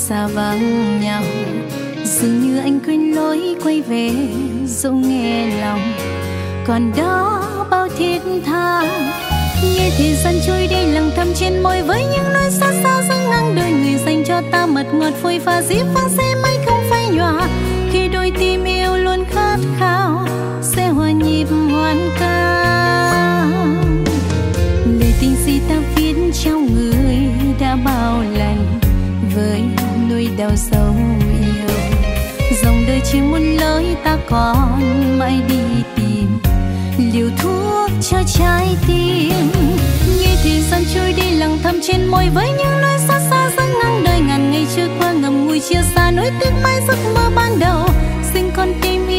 xa vắng nhau, dường như anh quên lối quay về dẫu nghe lòng còn đó bao thiết tha. Nghe thời gian trôi đi lặng thầm trên môi với những nỗi xa xa dâng ngang đời người dành cho ta mật ngọt phôi pha dĩ vang sẽ mãi không phai nhòa. Khi đôi tim yêu luôn khát khao sẽ hòa nhịp hoan ca. Lời tình si ta viết trao người đã bao lần với nỗi đau sâu yêu. Dòng đời chỉ muốn lối ta còn mãi đi tìm liều thuốc cho trái tim. Nghe thời gian trôi đi lặng thầm trên môi với những nỗi xa xa dâng ngang đời ngàn ngày trôi qua ngầm ngùi chia xa nỗi tiếc mãi giấc mơ ban đầu. Xin con tim